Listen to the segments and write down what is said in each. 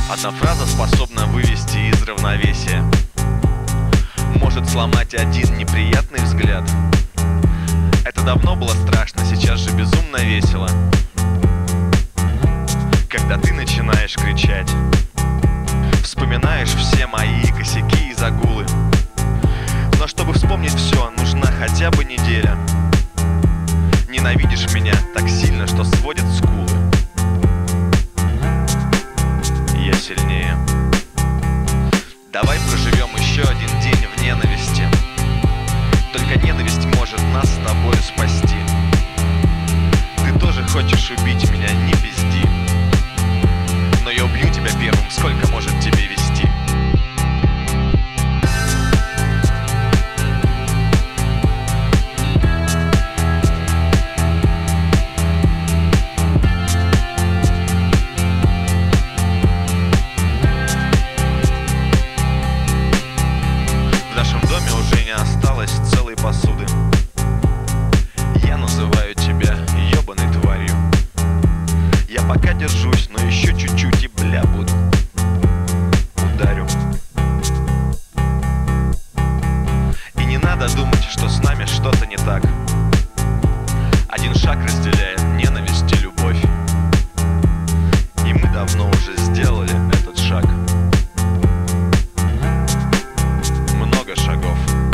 Одна фраза способна вывести из равновесия, может сломать один неприятный взгляд. Это давно было страшно, сейчас же безумно весело, когда ты начинаешь кричать. Вспоминаешь все мои косяки и загулы, но чтобы вспомнить все, нужна хотя бы неделя. Ненавидишь меня так сильно, что сводит скулы. Я сильнее. Давай проживем еще один день в ненависти. Только ненависть может нас с тобой спасти. Ты тоже хочешь убить меня, не пизди. Но я убью тебя первым, сколько может тебе вести. В нашем доме уже не осталось целой посуды. Я называю тебя ебаной тварью. Я пока держусь, но еще чуть-чуть и бля буду. Ударю. И не надо думать, что с нами что-то не так. Один шаг разделяет ненависть и любовь. И мы давно уже сделали этот шаг. Много шагов.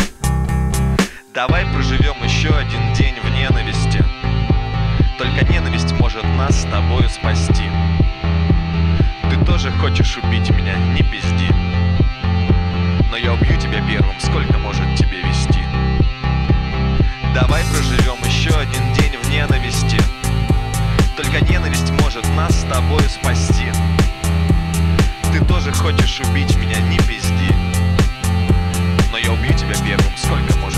Давай проживем еще один день в ненависти. Только ненависть может нас с тобою спасти. Ты тоже хочешь убить меня, не пизди. Но я убью тебя первым, сколько может тебе вести. Давай проживем еще один день в ненависти. Только ненависть может нас с тобою спасти. Ты тоже хочешь убить меня, не пизди. Но я убью тебя первым, сколько может